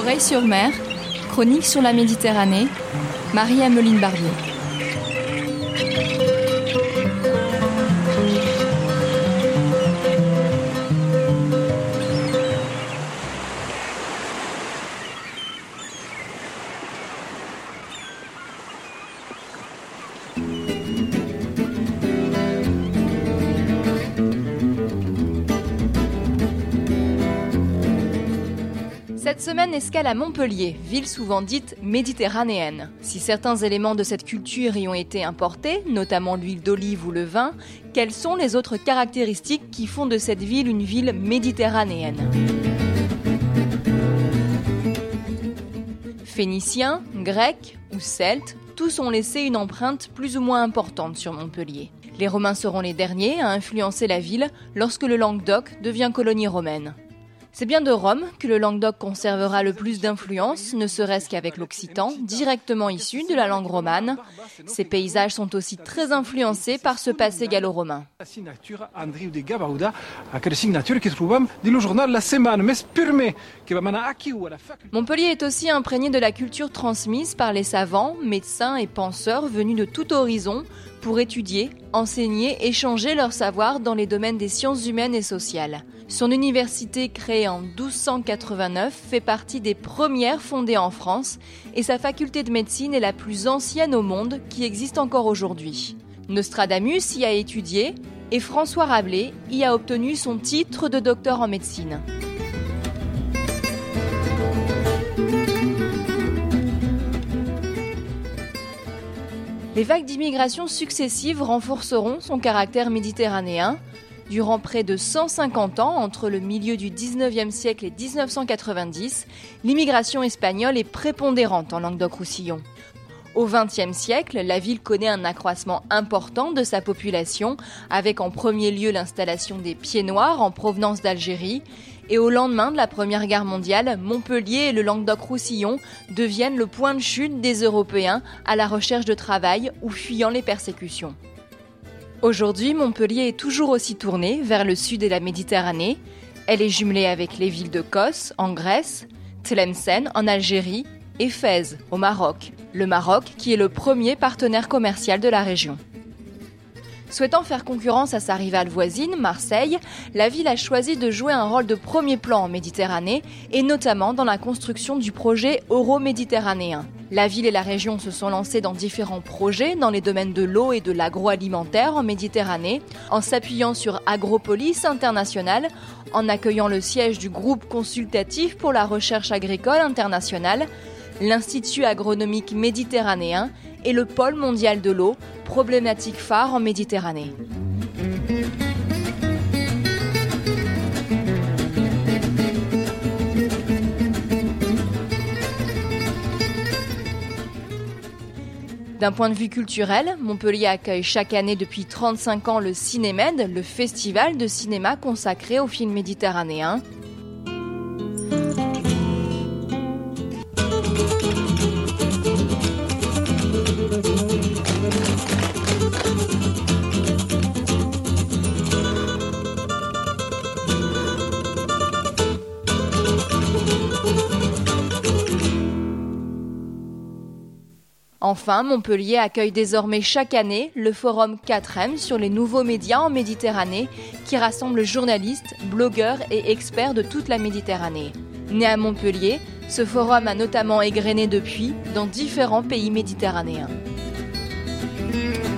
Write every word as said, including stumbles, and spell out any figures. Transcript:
Creil-sur-Mer, chronique sur la Méditerranée, Marie-Ameline Barbier. Cette semaine, escale à Montpellier, ville souvent dite méditerranéenne. Si certains éléments de cette culture y ont été importés, notamment l'huile d'olive ou le vin, quelles sont les autres caractéristiques qui font de cette ville une ville méditerranéenne ? Phéniciens, Grecs ou Celtes, tous ont laissé une empreinte plus ou moins importante sur Montpellier. Les Romains seront les derniers à influencer la ville lorsque le Languedoc devient colonie romaine. C'est bien de Rome que le Languedoc conservera le plus d'influence, ne serait-ce qu'avec l'occitan, directement issu de la langue romane. Ces paysages sont aussi très influencés par ce passé gallo-romain. Montpellier est aussi imprégné de la culture transmise par les savants, médecins et penseurs venus de tout horizon pour étudier, enseigner, échanger leur savoir dans les domaines des sciences humaines et sociales. Son université, créée en douze cent quatre-vingt-neuf, fait partie des premières fondées en France et sa faculté de médecine est la plus ancienne au monde qui existe encore aujourd'hui. Nostradamus y a étudié et François Rabelais y a obtenu son titre de docteur en médecine. Les vagues d'immigration successives renforceront son caractère méditerranéen. Durant près de cent cinquante ans, entre le milieu du dix-neuvième siècle et dix-neuf cent quatre-vingt-dix, l'immigration espagnole est prépondérante en Languedoc-Roussillon. Au vingtième siècle, la ville connaît un accroissement important de sa population, avec en premier lieu l'installation des Pieds Noirs en provenance d'Algérie. Et au lendemain de la Première Guerre mondiale, Montpellier et le Languedoc-Roussillon deviennent le point de chute des Européens à la recherche de travail ou fuyant les persécutions. Aujourd'hui, Montpellier est toujours aussi tournée vers le sud et la Méditerranée. Elle est jumelée avec les villes de Kos, en Grèce, Tlemcen, en Algérie, et Fès, au Maroc. Le Maroc, qui est le premier partenaire commercial de la région. Souhaitant faire concurrence à sa rivale voisine, Marseille, la ville a choisi de jouer un rôle de premier plan en Méditerranée, et notamment dans la construction du projet euro-méditerranéen. La ville et la région se sont lancées dans différents projets dans les domaines de l'eau et de l'agroalimentaire en Méditerranée, en s'appuyant sur Agropolis International, en accueillant le siège du groupe consultatif pour la recherche agricole internationale, l'Institut agronomique méditerranéen et le Pôle mondial de l'eau, problématique phare en Méditerranée. D'un point de vue culturel, Montpellier accueille chaque année depuis trente-cinq ans le Cinémed, le festival de cinéma consacré aux films méditerranéens. Enfin, Montpellier accueille désormais chaque année le forum quatre M sur les nouveaux médias en Méditerranée qui rassemble journalistes, blogueurs et experts de toute la Méditerranée. Né à Montpellier, ce forum a notamment égrené depuis dans différents pays méditerranéens.